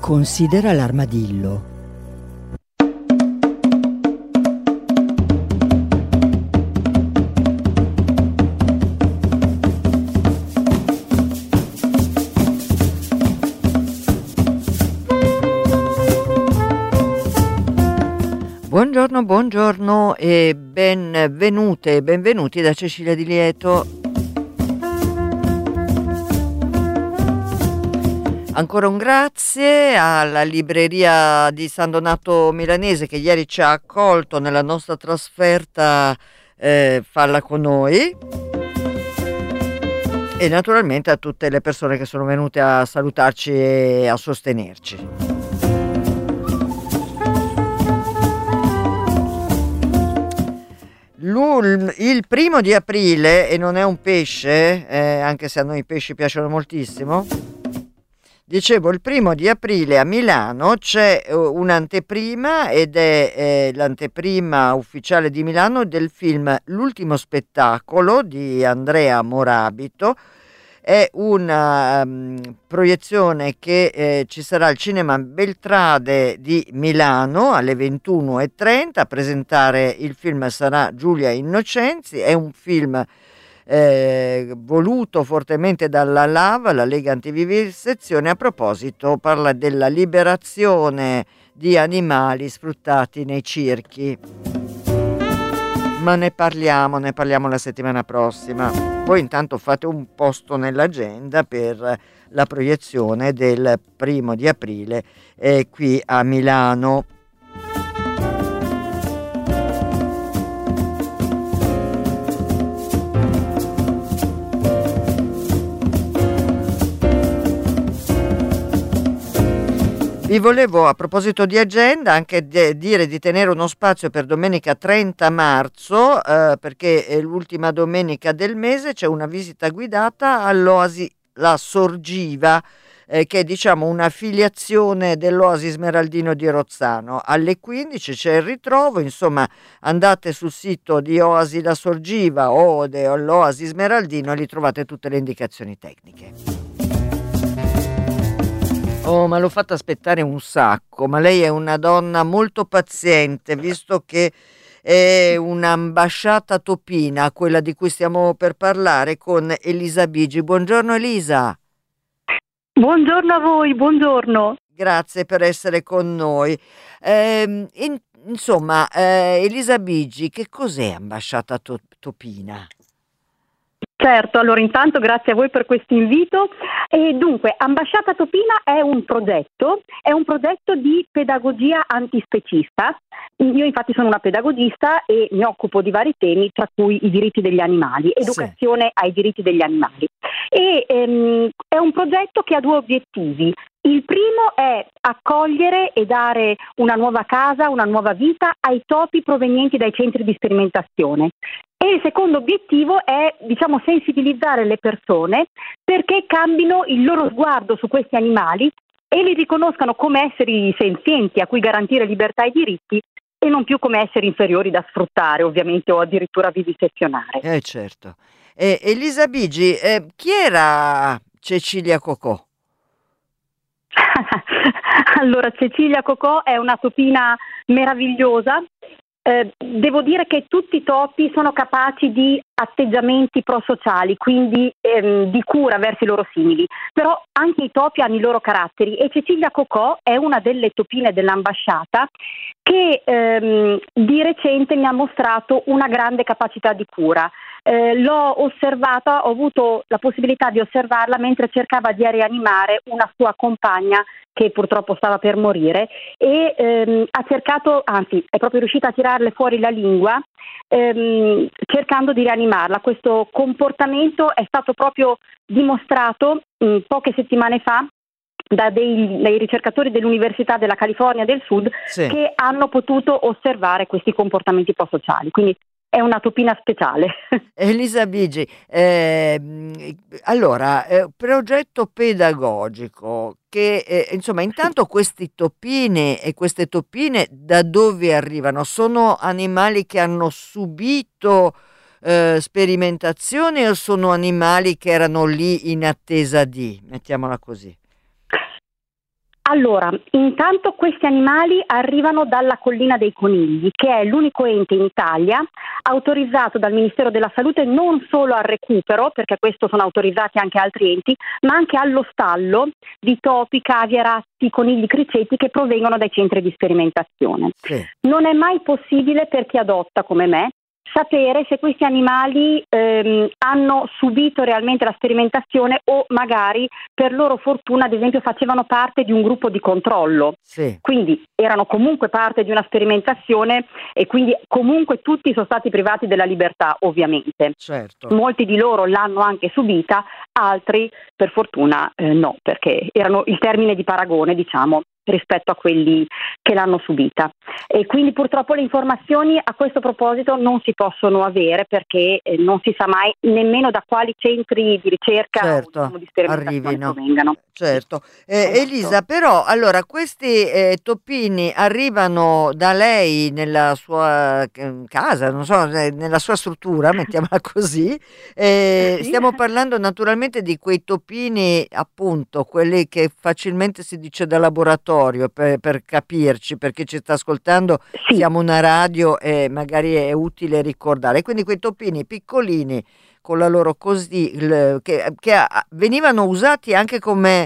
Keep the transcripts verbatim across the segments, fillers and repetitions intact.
Considera l'armadillo. Buongiorno, buongiorno e benvenute e benvenuti da Cecilia Di Lieto. Ancora un grazie alla libreria di San Donato Milanese che ieri ci ha accolto nella nostra trasferta eh, Falla con noi, e naturalmente a tutte le persone che sono venute a salutarci e a sostenerci. Il primo di aprile, e non è un pesce, eh, anche se a noi i pesci piacciono moltissimo, dicevo, il primo di aprile a Milano c'è un'anteprima, ed è eh, l'anteprima ufficiale di Milano del film L'ultimo spettacolo di Andrea Morabito. È una um, proiezione che eh, ci sarà al Cinema Beltrade di Milano alle ventuno e trenta. A presentare il film sarà Giulia Innocenzi. È un film eh, voluto fortemente dalla L A V, la Lega Antivivisezione. A proposito, parla della liberazione di animali sfruttati nei circhi. Ma ne parliamo, ne parliamo la settimana prossima. Voi intanto fate un posto nell'agenda per la proiezione del primo di aprile eh, qui a Milano. Vi volevo, a proposito di agenda, anche de- dire di tenere uno spazio per domenica trenta marzo, eh, perché è l'ultima domenica del mese. C'è una visita guidata all'Oasi La Sorgiva, eh, che è diciamo un'affiliazione dell'Oasi Smeraldino di Rozzano. Alle quindici c'è il ritrovo, insomma andate sul sito di Oasi La Sorgiva o dell'Oasi Smeraldino e lì trovate tutte le indicazioni tecniche. Oh, ma l'ho fatta aspettare un sacco, ma lei è una donna molto paziente, visto che è un'ambasciata topina, quella di cui stiamo per parlare con Elisa Bigi. Buongiorno Elisa. Buongiorno a voi, buongiorno. Grazie per essere con noi. Eh, in, insomma, eh, Elisa Bigi, che cos'è ambasciata to- topina? Certo, allora intanto grazie a voi per questo invito. E dunque, Ambasciata Topina è un progetto, è un progetto di pedagogia antispecista. Io infatti sono una pedagogista e mi occupo di vari temi, tra cui i diritti degli animali, educazione sì. ai diritti degli animali. E ehm, è un progetto che ha due obiettivi. Il primo è accogliere e dare una nuova casa, una nuova vita ai topi provenienti dai centri di sperimentazione. E il secondo obiettivo è, diciamo, sensibilizzare le persone perché cambino il loro sguardo su questi animali e li riconoscano come esseri senzienti a cui garantire libertà e diritti e non più come esseri inferiori da sfruttare, ovviamente, o addirittura vivisezionare. Eh certo. Eh, Elisa Bigi, eh, chi era Cecilia Cocò? Allora, Cecilia Cocò è una topina meravigliosa. Eh, devo dire che tutti i topi sono capaci di atteggiamenti prosociali, quindi ehm, di cura verso i loro simili, però anche i topi hanno i loro caratteri e Cecilia Cocò è una delle topine dell'ambasciata che ehm, di recente mi ha mostrato una grande capacità di cura. Eh, l'ho osservata, ho avuto la possibilità di osservarla mentre cercava di rianimare una sua compagna che purtroppo stava per morire e ehm, ha cercato, anzi è proprio riuscita a tirarle fuori la lingua ehm, cercando di rianimarla. Questo comportamento è stato proprio dimostrato mh, poche settimane fa da dei, dei ricercatori dell'Università della California del Sud sì. che hanno potuto osservare questi comportamenti prosociali. Quindi è una topina speciale. Elisa Bigi, eh, allora, eh, progetto pedagogico che, eh, insomma, intanto questi topini e queste topine da dove arrivano? Sono animali che hanno subito eh, sperimentazioni o sono animali che erano lì in attesa di, mettiamola così? Allora, intanto questi animali arrivano dalla Collina dei Conigli, che è l'unico ente in Italia autorizzato dal Ministero della Salute non solo al recupero, perché questo sono autorizzati anche altri enti, ma anche allo stallo di topi, cavie, ratti, conigli, criceti che provengono dai centri di sperimentazione. Sì. Non è mai possibile per chi adotta come me sapere se questi animali ehm, hanno subito realmente la sperimentazione o magari per loro fortuna ad esempio facevano parte di un gruppo di controllo, Sì. quindi erano comunque parte di una sperimentazione e quindi comunque tutti sono stati privati della libertà ovviamente. Certo. Molti di loro l'hanno anche subita, altri per fortuna eh, no, perché erano il termine di paragone, diciamo, rispetto a quelli che l'hanno subita. E quindi purtroppo le informazioni a questo proposito non si possono avere perché eh, non si sa mai nemmeno da quali centri di ricerca Certo, o diciamo, di sperimentazione arrivino. provengano. Certo. Eh, Esatto. Elisa, però, allora, questi eh, topini arrivano da lei nella sua eh, casa, non so, eh, nella sua struttura, mettiamola così. Eh, Sì. Stiamo parlando naturalmente di quei topini, appunto, quelli che facilmente si dice da laboratorio, per, per capirci, perché ci sta ascoltando, Sì. siamo una radio e magari è utile ricordare. Quindi quei topini piccolini con la loro così, il- che, che a- venivano usati anche come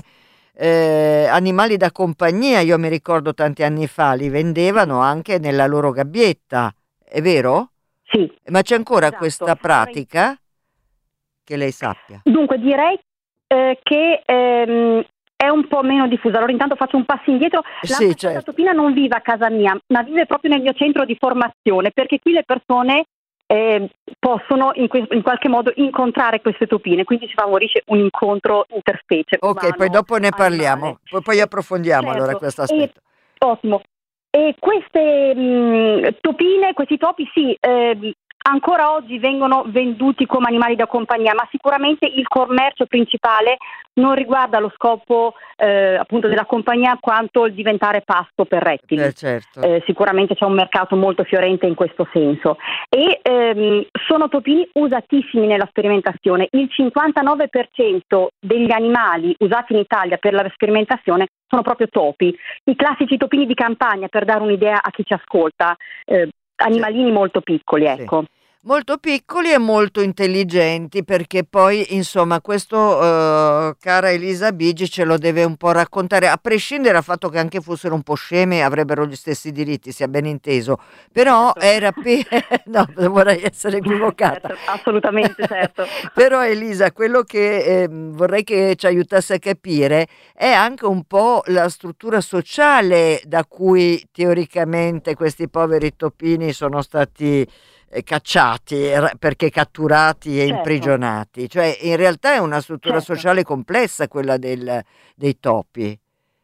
eh, animali da compagnia, io mi ricordo tanti anni fa, li vendevano anche nella loro gabbietta, è vero? Sì. Ma c'è ancora Esatto. questa pratica? Che lei sappia. Dunque direi eh, che ehm, è un po' meno diffusa. Allora intanto faccio un passo indietro. La Sì, ambasciata certo. topina non vive a casa mia, ma vive proprio nel mio centro di formazione, perché qui le persone eh, possono in, que- in qualche modo incontrare queste topine, quindi si favorisce un incontro interspecie. Ok, poi dopo ne parliamo, umano-animale. poi, poi approfondiamo allora Certo, questo e- aspetto. ottimo. E queste mh, topine, questi topi sì, ehm, ancora oggi vengono venduti come animali da compagnia, ma sicuramente il commercio principale non riguarda lo scopo eh, appunto della compagnia quanto il diventare pasto per rettili. Eh, certo. Eh, sicuramente c'è un mercato molto fiorente in questo senso e ehm, sono topini usatissimi nella sperimentazione. Il cinquantanove per cento degli animali usati in Italia per la sperimentazione sono proprio topi, i classici topini di campagna, per dare un'idea a chi ci ascolta, eh, animalini Sì. molto piccoli, Sì. ecco. Molto piccoli e molto intelligenti, perché poi insomma questo eh, cara Elisa Bigi ce lo deve un po' raccontare, a prescindere dal fatto che anche fossero un po' scemi avrebbero gli stessi diritti, sia ben inteso, però Certo. era pe- no, vorrei essere equivocata. Certo, assolutamente, certo. Però Elisa, quello che eh, vorrei che ci aiutasse a capire è anche un po' la struttura sociale da cui teoricamente questi poveri topini sono stati eh, cacciati er- perché catturati e Certo. imprigionati. Cioè, in realtà è una struttura Certo. sociale complessa quella del- dei topi.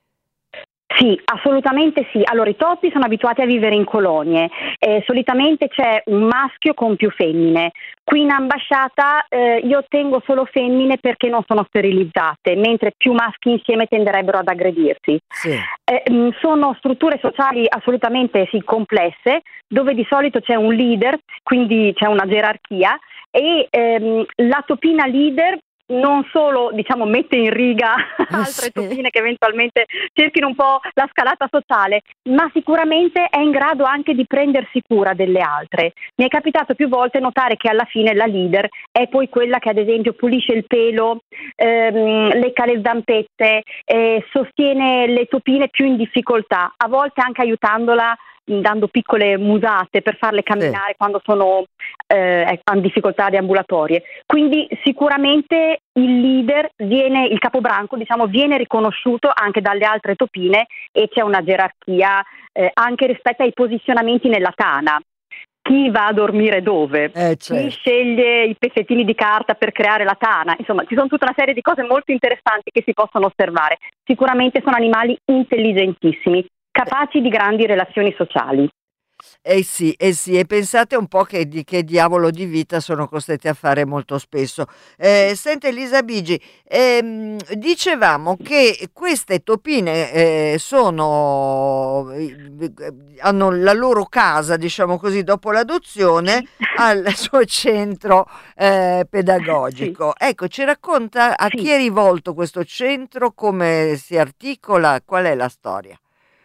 Sì, assolutamente sì. Allora, i topi sono abituati a vivere in colonie, eh, solitamente c'è un maschio con più femmine. Qui in ambasciata eh, io tengo solo femmine perché non sono sterilizzate, mentre più maschi insieme tenderebbero ad aggredirsi. Sì. Eh, mh, sono strutture sociali assolutamente sì, complesse, dove di solito c'è un leader, quindi c'è una gerarchia e ehm, la topina leader non solo diciamo mette in riga altre sì. topine che eventualmente cerchino un po' la scalata sociale, ma sicuramente è in grado anche di prendersi cura delle altre. Mi è capitato più volte notare che alla fine la leader è poi quella che ad esempio pulisce il pelo, ehm, lecca le zampette, eh, sostiene le topine più in difficoltà, a volte anche aiutandola dando piccole musate per farle camminare Sì. quando sono eh, hanno difficoltà deambulatorie. Quindi sicuramente il leader viene, il capobranco diciamo, viene riconosciuto anche dalle altre topine e c'è una gerarchia eh, anche rispetto ai posizionamenti nella tana. Chi va a dormire dove? Eh, Chi certo. sceglie i pezzettini di carta per creare la tana? Insomma, ci sono tutta una serie di cose molto interessanti che si possono osservare. Sicuramente sono animali intelligentissimi, capaci di grandi relazioni sociali. Eh sì, eh sì, e pensate un po' che, di che diavolo di vita sono costretti a fare molto spesso. Eh, sente Elisa Bigi, ehm, dicevamo che queste topine eh, sono, eh, hanno la loro casa, diciamo così, dopo l'adozione Sì, al suo centro eh, sì, pedagogico. Ecco, ci racconta a chi sì. è rivolto questo centro, come si articola, qual è la storia?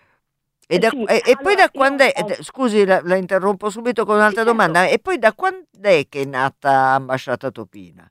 E, Eh, da- sì, e- e poi allora da io quando è, ho... d- scusi, la, la interrompo subito con Sì, un'altra certo. domanda. E poi da quando è che è nata Ambasciata Topina?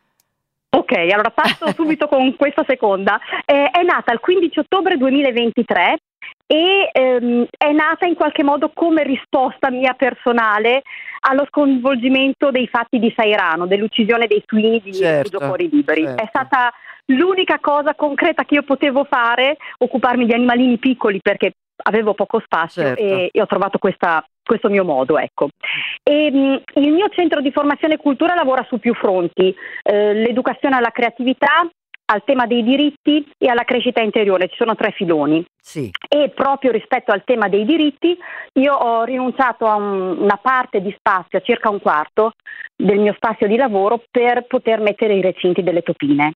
Ok, allora passo subito con questa seconda. Eh, è nata il quindici ottobre duemilaventitré e ehm, è nata in qualche modo come risposta mia personale allo sconvolgimento dei fatti di Sairano, dell'uccisione dei suini di Rifugio Certo, Cuori Liberi. È certo. stata l'unica cosa concreta che io potevo fare, occuparmi di animalini piccoli perché avevo poco spazio Certo. e, e ho trovato questa- questo mio modo, ecco. E, mh, il mio centro di formazione e cultura lavora su più fronti, eh, l'educazione alla creatività, al tema dei diritti e alla crescita interiore. Ci sono tre filoni. Sì, E proprio rispetto al tema dei diritti, io ho rinunciato a un- una parte di spazio, circa un quarto del mio spazio di lavoro, per poter mettere i recinti delle topine.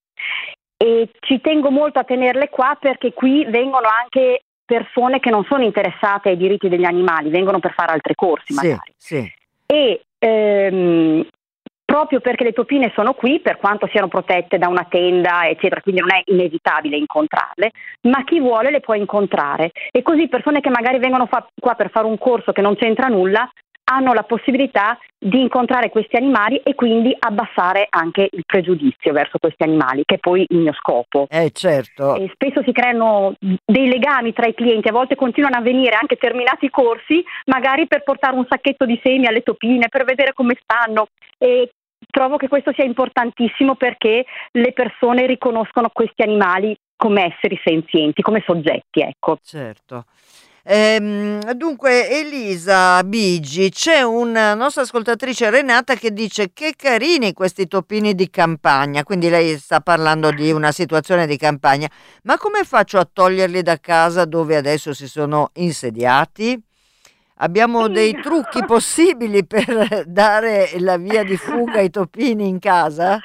E ci tengo molto a tenerle qua perché qui vengono anche persone che non sono interessate ai diritti degli animali, vengono per fare altri corsi sì, magari. sì, E ehm, proprio perché le topine sono qui, per quanto siano protette da una tenda, eccetera, quindi non è inevitabile incontrarle, ma chi vuole le può incontrare. E così persone che magari vengono fa- qua per fare un corso che non c'entra nulla, hanno la possibilità di incontrare questi animali e quindi abbassare anche il pregiudizio verso questi animali, che è poi il mio scopo. eh certo. E spesso si creano dei legami tra i clienti, a volte continuano a venire anche terminati i corsi, magari per portare un sacchetto di semi alle topine, per vedere come stanno. E trovo che questo sia importantissimo perché le persone riconoscono questi animali come esseri senzienti, come soggetti, ecco. Certo. Ehm, dunque, Elisa Bigi, c'è una nostra ascoltatrice Renata che dice che carini questi topini di campagna, quindi lei sta parlando di una situazione di campagna, ma come faccio a toglierli da casa dove adesso si sono insediati? Abbiamo dei trucchi possibili per dare la via di fuga ai topini in casa?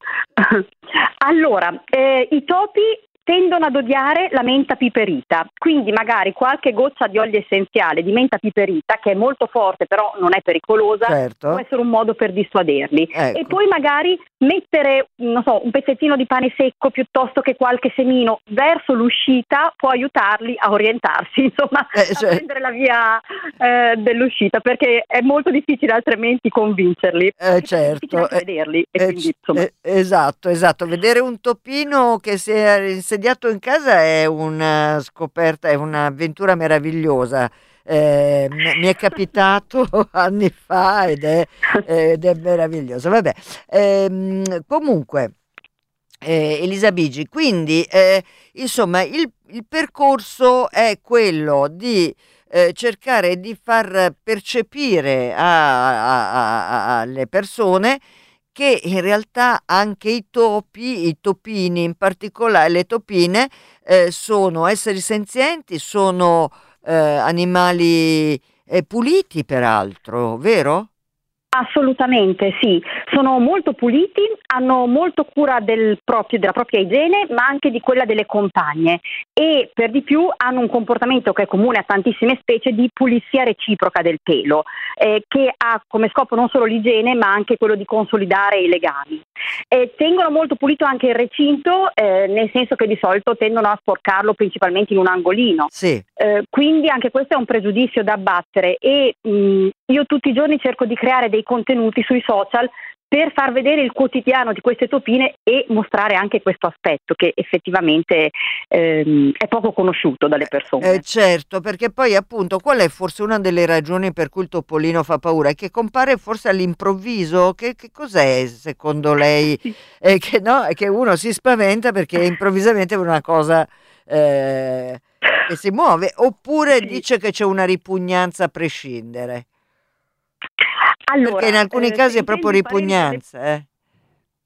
Allora, eh, i topi tendono ad odiare la menta piperita, quindi magari qualche goccia di olio essenziale di menta piperita, che è molto forte però non è pericolosa, può Certo, essere un modo per dissuaderli. E ecco. poi magari mettere, non so, un pezzettino di pane secco piuttosto che qualche semino verso l'uscita può aiutarli a orientarsi, insomma, Eh, a cioè, prendere la via eh, dell'uscita, perché è molto difficile altrimenti convincerli, Eh, anche perché è difficile certo, anche eh, vederli e eh, quindi c- insomma. eh, esatto, esatto. Vedere un topino che si è insediato in casa è una scoperta, è un'avventura meravigliosa. Eh, m- mi è capitato anni fa ed è, ed è meraviglioso. Vabbè, ehm, comunque, eh, Elisa Bigi, quindi eh, insomma il, il percorso è quello di eh, cercare di far percepire a- a- a- alle persone che in realtà anche i topi, i topini in particolare, le topine, eh, sono esseri senzienti, sono eh, animali eh, puliti peraltro, vero? Assolutamente sì, sono molto puliti, hanno molto cura del proprio- della propria igiene, ma anche di quella delle compagne e per di più hanno un comportamento che è comune a tantissime specie di pulizia reciproca del pelo, eh, che ha come scopo non solo l'igiene, ma anche quello di consolidare i legami. E tengono molto pulito anche il recinto, eh, nel senso che di solito tendono a sporcarlo principalmente in un angolino. Sì. Eh, quindi anche questo è un pregiudizio da abbattere e mh, io tutti i giorni cerco di creare dei contenuti sui social per far vedere il quotidiano di queste topine e mostrare anche questo aspetto che effettivamente ehm, è poco conosciuto dalle Eh, persone. certo, perché poi appunto qual è forse una delle ragioni per cui il topolino fa paura? È che compare forse all'improvviso? Che, che cos'è secondo lei? Sì. Eh, che, no, che uno si spaventa perché improvvisamente vede una cosa eh, che si muove, oppure Sì. dice che c'è una ripugnanza a prescindere? Perché in Allora, alcuni eh, se casi è proprio intendi i pareri delle ripugnanza, eh?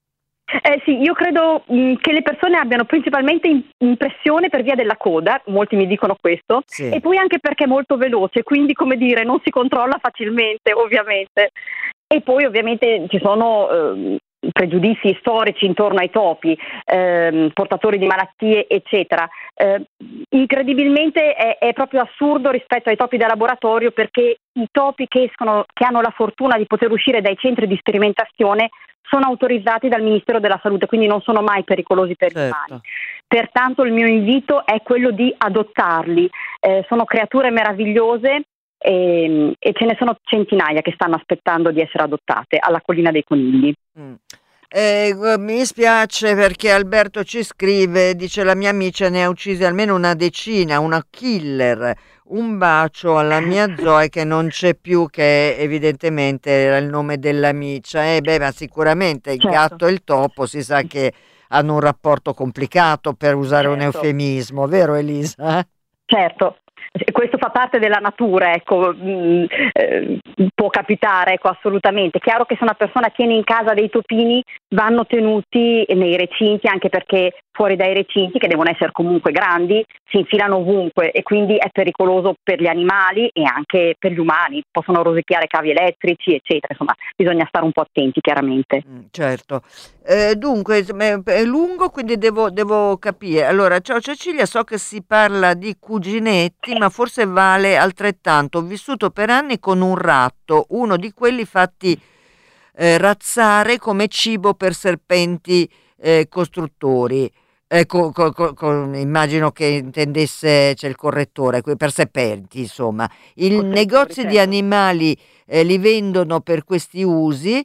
Eh sì, io credo mh, che le persone abbiano principalmente in- impressione per via della coda, molti mi dicono questo, Sì. e poi anche perché è molto veloce, quindi come dire, non si controlla facilmente, ovviamente. E poi ovviamente ci sono ehm, pregiudizi storici intorno ai topi, ehm, portatori di malattie, eccetera. Eh, incredibilmente è, è proprio assurdo rispetto ai topi da laboratorio, perché i topi che escono, che hanno la fortuna di poter uscire dai centri di sperimentazione, sono autorizzati dal Ministero della Salute, quindi non sono mai pericolosi per gli umani. Certo. Pertanto il mio invito è quello di adottarli. Eh, sono creature meravigliose e, e ce ne sono centinaia che stanno aspettando di essere adottate alla Collina dei Conigli. Mm. Eh, gu- mi spiace perché Alberto ci scrive, dice la mia amica ne ha uccisi almeno una decina, una killer. Un bacio alla mia Zoe che non c'è più, che evidentemente era il nome dell'amica. Eh beh, ma sicuramente il Certo. gatto e il topo si sa che hanno un rapporto complicato, per usare un Certo. eufemismo, vero Elisa? Certo, questo fa parte della natura, ecco, mh, eh, può capitare, ecco, assolutamente. È chiaro che se una persona tiene in casa dei topini, vanno tenuti nei recinti, anche perché fuori dai recinti, che devono essere comunque grandi, si infilano ovunque e quindi è pericoloso per gli animali e anche per gli umani, possono rosicchiare cavi elettrici, eccetera. Insomma, bisogna stare un po' attenti, chiaramente. Mm, certo. Eh, dunque, insomma, è è lungo, quindi devo, devo capire. Allora, ciao Cecilia, so che si parla di cuginetti, ma forse vale altrettanto. Ho vissuto per anni con un ratto, uno di quelli fatti eh, razzare come cibo per serpenti eh, costruttori. Eh, co- co- co- con- immagino che intendesse, c'è il correttore, que- per serpenti, insomma. I Costruttori, negozi di certo. animali eh, li vendono per questi usi.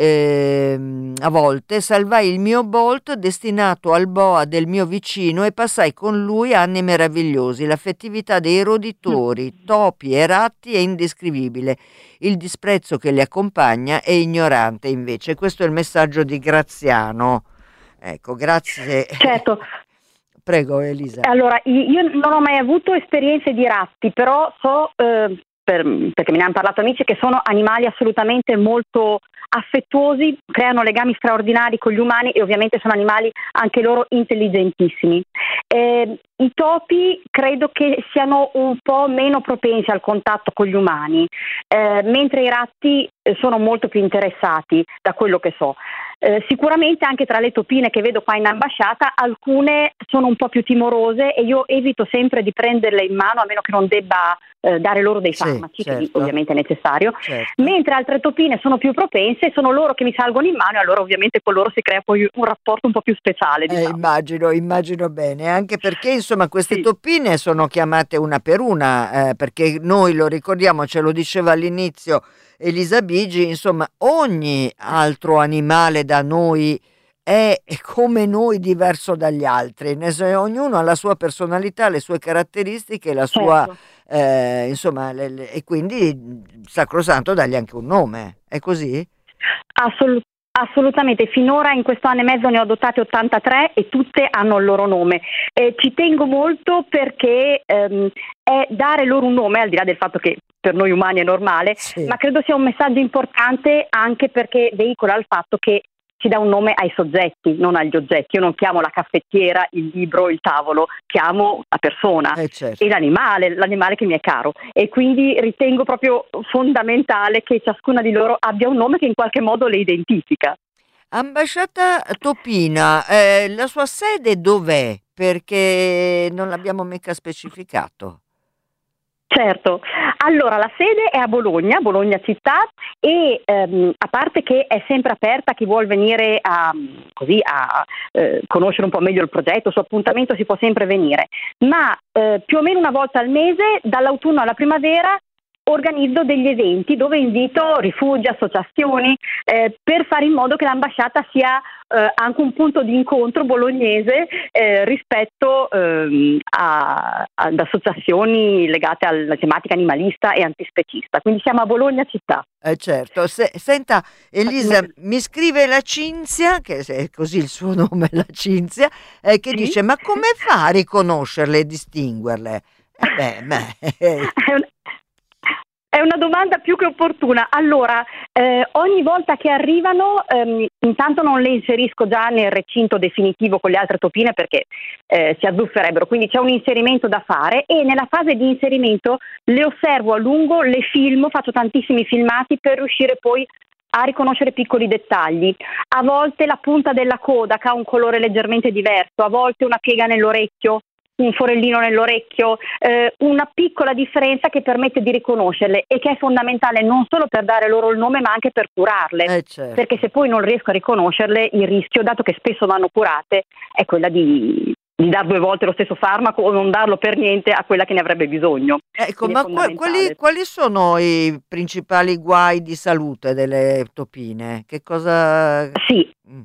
Ehm, a volte salvai il mio Bolt destinato al boa del mio vicino e passai con lui anni meravigliosi. L'affettività dei roditori, topi e ratti è indescrivibile. Il disprezzo che li accompagna è ignorante, invece. Questo è il messaggio di Graziano. Ecco, grazie. Certo. Prego, Elisa. Allora, i- io non ho mai avuto esperienze di ratti, però so, eh, per- perché me ne hanno parlato amici, che sono animali assolutamente molto affettuosi, creano legami straordinari con gli umani e ovviamente sono animali anche loro intelligentissimi. Eh, I topi credo che siano un po' meno propensi al contatto con gli umani, eh, mentre i ratti eh, sono molto più interessati, da quello che so. Eh, sicuramente anche tra le topine che vedo qua in ambasciata, alcune sono un po' più timorose e io evito sempre di prenderle in mano, a meno che non debba eh, dare loro dei Sì, farmaci, che lì certo. ovviamente è necessario. Certo. Mentre altre topine sono più propense, sono loro che mi salgono in mano e allora ovviamente con loro si crea poi un rapporto un po' più speciale, Eh, diciamo. immagino, immagino bene, anche perché insomma queste Sì. toppine sono chiamate una per una, eh, perché noi lo ricordiamo, ce lo diceva all'inizio Elisa Bigi, insomma ogni altro animale da noi è come noi diverso dagli altri, nel senso, ognuno ha la sua personalità, le sue caratteristiche, la sua, Certo. eh, insomma, le- le- e quindi sacrosanto dargli anche un nome, è così? Assolut- assolutamente, finora in questo anno e mezzo ne ho adottate ottantatré e tutte hanno il loro nome. Eh, ci tengo molto perché ehm, è dare loro un nome, al di là del fatto che per noi umani è normale, Sì. ma credo sia un messaggio importante anche perché veicola il fatto che si dà un nome ai soggetti, non agli oggetti. Io non chiamo la caffettiera, il libro, il tavolo, chiamo la persona Eh, certo. e l'animale, l'animale che mi è caro. E quindi ritengo proprio fondamentale che ciascuna di loro abbia un nome che in qualche modo le identifica. Ambasciata Topina, eh, la sua sede dov'è? Perché non l'abbiamo mica specificato. Certo, allora la sede è a Bologna, Bologna città, e ehm, a parte che è sempre aperta a chi vuol venire a, così, a eh, conoscere un po' meglio il progetto, su appuntamento si può sempre venire, ma eh, più o meno una volta al mese, dall'autunno alla primavera, organizzo degli eventi dove invito rifugi, associazioni, eh, per fare in modo che l'ambasciata sia eh, anche un punto di incontro bolognese eh, rispetto ehm, a- ad associazioni legate alla tematica animalista e antispecista. Quindi siamo a Bologna città. Eh, certo. Se- senta, Elisa, mi scrive la Cinzia, che è così il suo nome, la Cinzia, eh, che Sì? dice: ma come fa a riconoscerle e distinguerle? Eh beh, beh, È un- È una domanda più che opportuna. Allora, Eh, ogni volta che arrivano, ehm, intanto non le inserisco già nel recinto definitivo con le altre topine perché eh, si azzufferebbero, quindi c'è un inserimento da fare e nella fase di inserimento le osservo a lungo, le filmo, faccio tantissimi filmati per riuscire poi a riconoscere piccoli dettagli. A volte la punta della coda che ha un colore leggermente diverso, a volte una piega nell'orecchio, un forellino nell'orecchio, eh, una piccola differenza che permette di riconoscerle e che è fondamentale non solo per dare loro il nome ma anche per curarle, Eh, certo. perché se poi non riesco a riconoscerle il rischio, dato che spesso vanno curate, è quella di, di dar due volte lo stesso farmaco o non darlo per niente a quella che ne avrebbe bisogno. Ecco, Quindi è ma qua- quali, fondamentale. quali sono i principali guai di salute delle topine? Che cosa... Sì. Mm.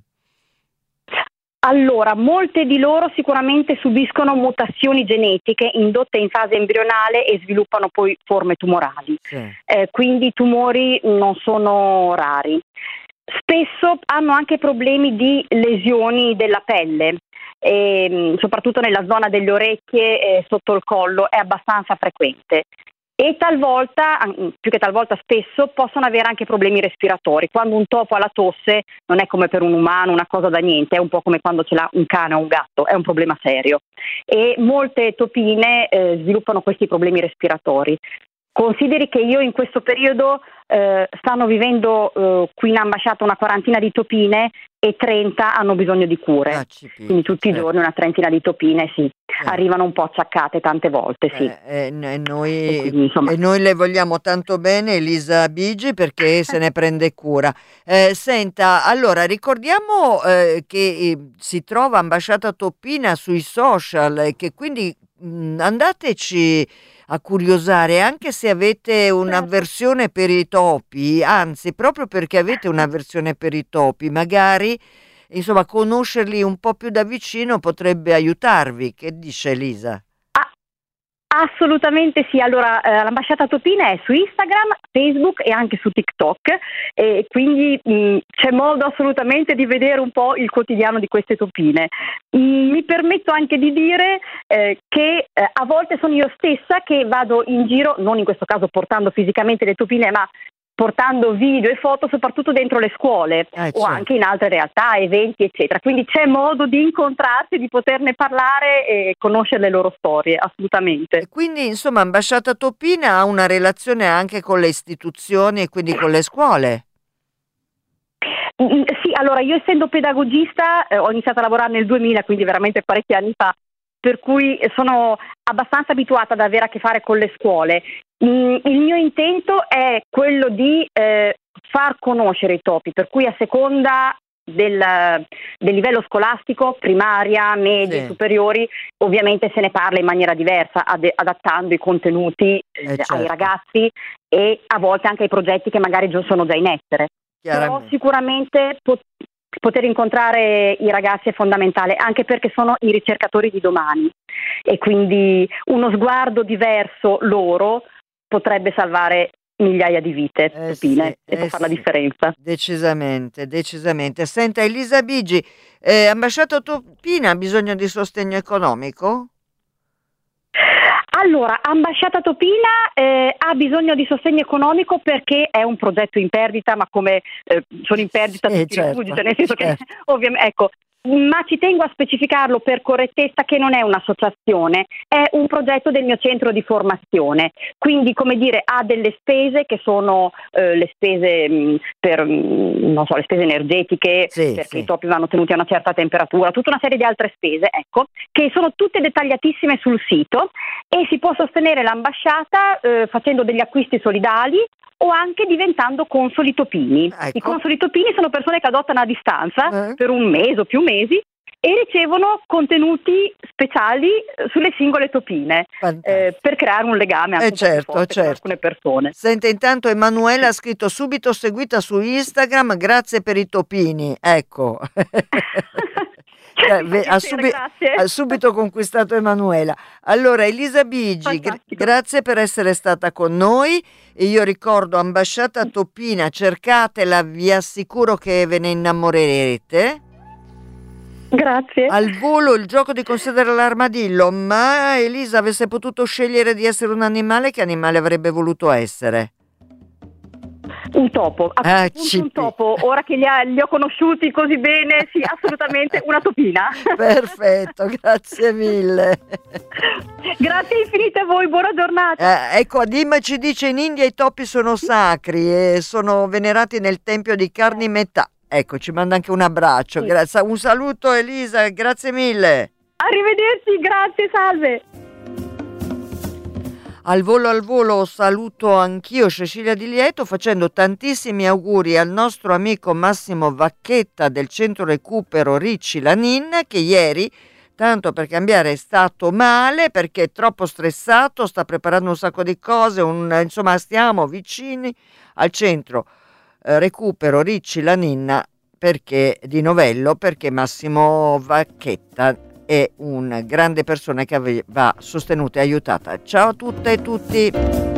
Allora, molte di loro sicuramente subiscono mutazioni genetiche indotte in fase embrionale e sviluppano poi forme tumorali. Sì. Eh, quindi i tumori non sono rari. Spesso hanno anche problemi di lesioni della pelle, e, soprattutto nella zona delle orecchie e sotto il collo è abbastanza frequente. E talvolta, più che talvolta spesso, possono avere anche problemi respiratori. Quando un topo ha la tosse non è come per un umano una cosa da niente, è un po' come quando ce l'ha un cane o un gatto, è un problema serio. E molte topine eh, sviluppano questi problemi respiratori. Consideri che io in questo periodo eh, stanno vivendo eh, qui in ambasciata una quarantina di topine e trenta hanno bisogno di cure. Ah, ci picchi, Quindi tutti certo. i giorni una trentina di topine, sì, Eh. arrivano un po' acciaccate tante volte, sì. Eh, e, n- e noi, E quindi, insomma- e noi le vogliamo tanto bene, Elisa Bigi, perché se ne prende cura. Eh, senta, allora ricordiamo eh, che eh, si trova Ambasciata Topina sui social e che quindi mh, andateci a curiosare, anche se avete un'avversione per i topi, anzi, proprio perché avete un'avversione per i topi, magari insomma conoscerli un po' più da vicino potrebbe aiutarvi. Che dice Elisa? Assolutamente sì, allora eh, l'ambasciata Topina è su Instagram, Facebook e anche su TikTok e quindi mh, c'è modo assolutamente di vedere un po' il quotidiano di queste topine. Mm, mi permetto anche di dire eh, che eh, a volte sono io stessa che vado in giro, non in questo caso portando fisicamente le topine, ma portando video e foto soprattutto dentro le scuole Eh, certo. o anche in altre realtà, eventi eccetera, quindi c'è modo di incontrarsi, di poterne parlare e conoscere le loro storie, assolutamente. E quindi insomma Ambasciata Topina ha una relazione anche con le istituzioni e quindi con le scuole. Mm, Sì, allora io essendo pedagogista eh, ho iniziato a lavorare nel duemila, quindi veramente parecchi anni fa, per cui sono abbastanza abituata ad avere a che fare con le scuole. Mm, Il mio intento è quello di eh, far conoscere i topi, per cui a seconda del, del livello scolastico, primaria, medie, Sì. superiori, ovviamente se ne parla in maniera diversa, ad- adattando i contenuti eh, Eh, certo. ai ragazzi e a volte anche ai progetti che magari già sono già in essere. Però Chiaramente. sicuramente pot- poter incontrare i ragazzi è fondamentale, anche perché sono i ricercatori di domani e quindi uno sguardo diverso loro potrebbe salvare migliaia di vite Eh, topine sì, e può eh, fare la sì. differenza. Decisamente, decisamente. Senta Elisa Bigi, eh, Ambasciata Topina ha bisogno di sostegno economico? Allora, Ambasciata Topina eh, ha bisogno di sostegno economico perché è un progetto in perdita, ma come eh, sono in perdita Sì, tutti i certo, rifugi, cioè nel senso certo. che ovviamente, ecco, ma ci tengo a specificarlo per correttezza che non è un'associazione, è un progetto del mio centro di formazione, quindi come dire ha delle spese che sono eh, le spese mh, per mh, non so, le spese energetiche, Sì, perché sì. i topi vanno tenuti a una certa temperatura, tutta una serie di altre spese, ecco, che sono tutte dettagliatissime sul sito e si può sostenere l'ambasciata eh, facendo degli acquisti solidali o anche diventando consoli topini. Ecco. I consoli topini sono persone che adottano a distanza Eh. per un mese o più mesi e ricevono contenuti speciali eh, sulle singole topine Fantastico. eh, per creare un legame anche Eh, un po' più certo, forte con certo. alcune persone. Senta, intanto Emanuela ha scritto subito seguita su Instagram, grazie per i topini, ecco. Eh, ve- ha, Piacere, subi- grazie. ha subito conquistato Emanuela. Allora, Elisa Bigi, gr- Fantastico. grazie per essere stata con noi. E io ricordo Ambasciata Topina, cercatela, vi assicuro che ve ne innamorerete. Grazie. Al volo il gioco di considerare l'armadillo, ma Elisa avesse potuto scegliere di essere un animale, che animale avrebbe voluto essere? Un topo, a Ah, questo punto un topo, ora che li, ha, li ho conosciuti così bene, sì, assolutamente una topina. Perfetto, grazie mille. Grazie infinite a voi, buona giornata. Eh, ecco, Adima ci dice in India i topi sono sacri e sono venerati nel tempio di Carnimetà. Ecco, ci manda anche un abbraccio. Sì. Gra- un saluto Elisa, grazie mille. Arrivederci, grazie, salve. Al volo al volo saluto anch'io Cecilia Di Lieto facendo tantissimi auguri al nostro amico Massimo Vacchetta del centro recupero Ricci Lanin, che ieri, tanto per cambiare, è stato male perché è troppo stressato, sta preparando un sacco di cose, un, insomma stiamo vicini al centro eh, recupero Ricci Lanin perché, di Novello, perché Massimo Vacchetta è una grande persona che va sostenuta e aiutata. Ciao a tutte e tutti.